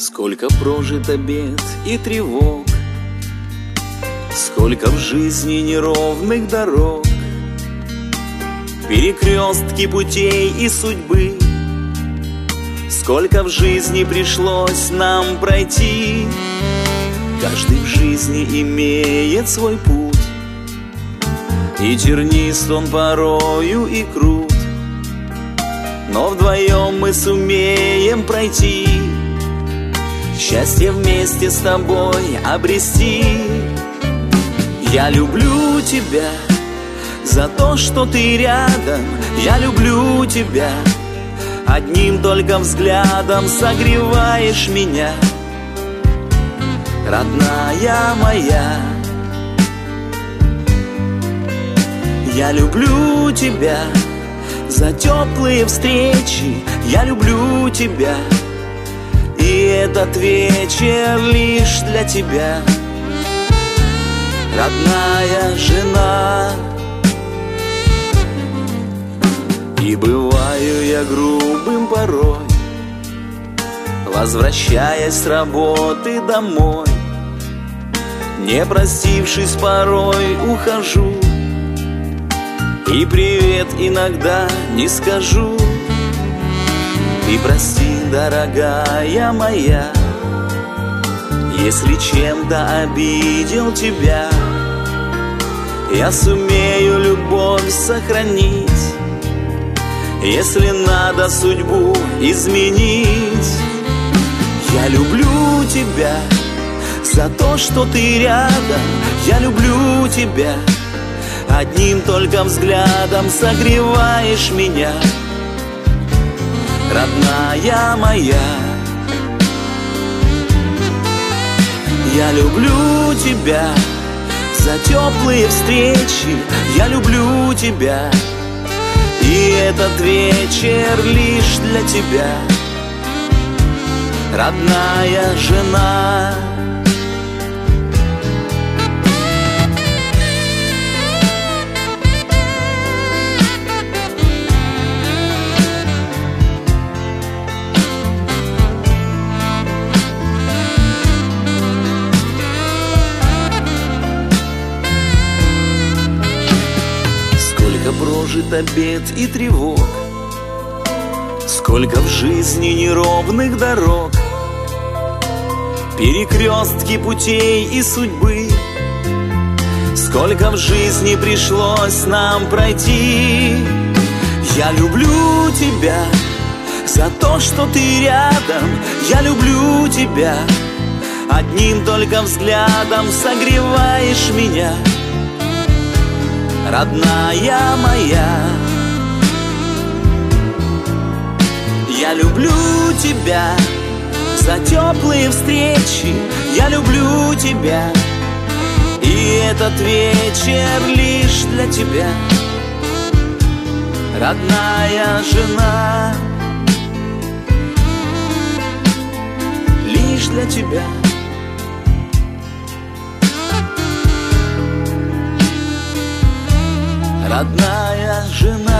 Сколько прожито бед и тревог, сколько в жизни неровных дорог, перекрестки путей и судьбы. Сколько в жизни пришлось нам пройти. Каждый в жизни имеет свой путь, и тернист он порою и крут, но вдвоем мы сумеем пройти, счастье вместе с тобой обрести. Я люблю тебя за то, что ты рядом. Я люблю тебя, одним только взглядом согреваешь меня, родная моя. Я люблю тебя за теплые встречи. Я люблю тебя, и этот вечер лишь для тебя, родная жена. И бываю я грубым порой, возвращаясь с работы домой. Не простившись, порой ухожу, и привет иногда не скажу. Ты прости, дорогая моя, если чем-то обидел тебя. Я сумею любовь сохранить, если надо судьбу изменить. Я люблю тебя за то, что ты рядом. Я люблю тебя, одним только взглядом согреваешь меня, родная моя. Я люблю тебя за теплые встречи. Я люблю тебя, и этот вечер лишь для тебя, родная жена. Сколько прожито бед и тревог, сколько в жизни неровных дорог, перекрестки путей и судьбы. Сколько в жизни пришлось нам пройти. Я люблю тебя за то, что ты рядом. Я люблю тебя, одним только взглядом согреваешь меня, родная моя. Я люблю тебя за теплые встречи. Я люблю тебя, и этот вечер лишь для тебя, родная жена. Лишь для тебя, родная жена.